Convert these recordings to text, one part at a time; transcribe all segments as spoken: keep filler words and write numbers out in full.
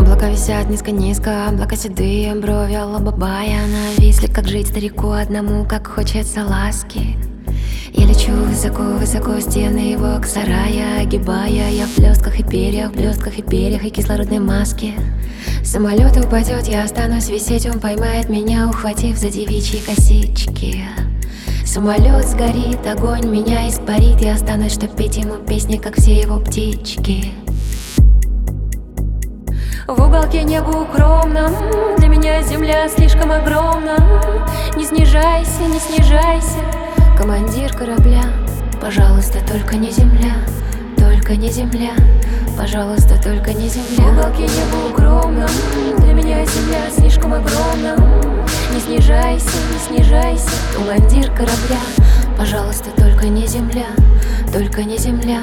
Облака висят низко-низко, облака седые, брови алабабая нависли. Как жить старику одному, как хочется ласки. Я лечу высоко-высоко, стены его сарая огибая. Я в блестках и перьях, в блестках и перьях и кислородной маске. Самолет упадет, я останусь висеть, он поймает меня, ухватив за девичьи косички. Самолет сгорит, огонь меня испарит, я останусь, чтоб петь ему песни, как все его птички. В уголке неба укромном для меня земля слишком огромна. Не снижайся, не снижайся, командир корабля. Пожалуйста, только не земля, только не земля. Пожалуйста, только не земля. В уголке неба укромном для меня земля слишком огромна. Не снижайся, не снижайся, командир корабля. Пожалуйста, только не земля, только не земля.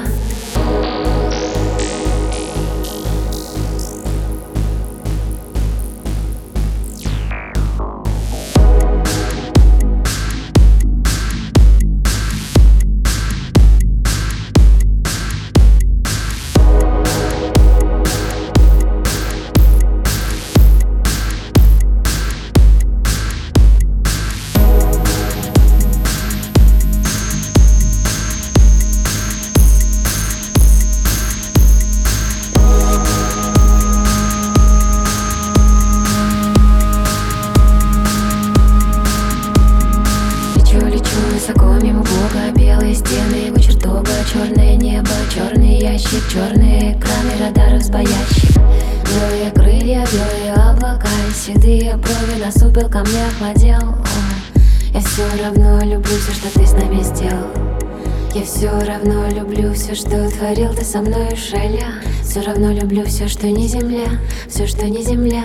Высоко мимо Бога, белые стены его чертога, черное небо, черный ящик, черные экраны радаров сбоящих. Белые крылья, белые облака, седые брови насупил, ко мне охладел. О, я все равно люблю все, что ты с нами сделал. Я все равно люблю все, что творил ты со мной, шаля. Все равно люблю все, что не земля, все, что не земля.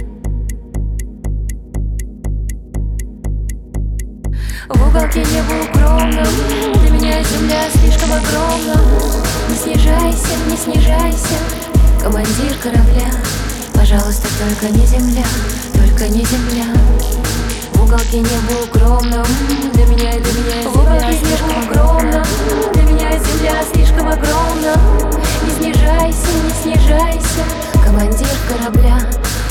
В уголке неба укромном для меня земля слишком огромна. Не снижайся, не снижайся, командир корабля. Пожалуйста, только не земля, только не земля. В уголке неба укромном для меня, для меня земля. В уголке неба укромном для меня земля слишком огромна. Не снижайся, не снижайся, командир корабля.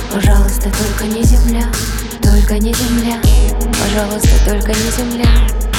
Пожалуйста, только не земля, только не земля. Пожалуйста, только не земля.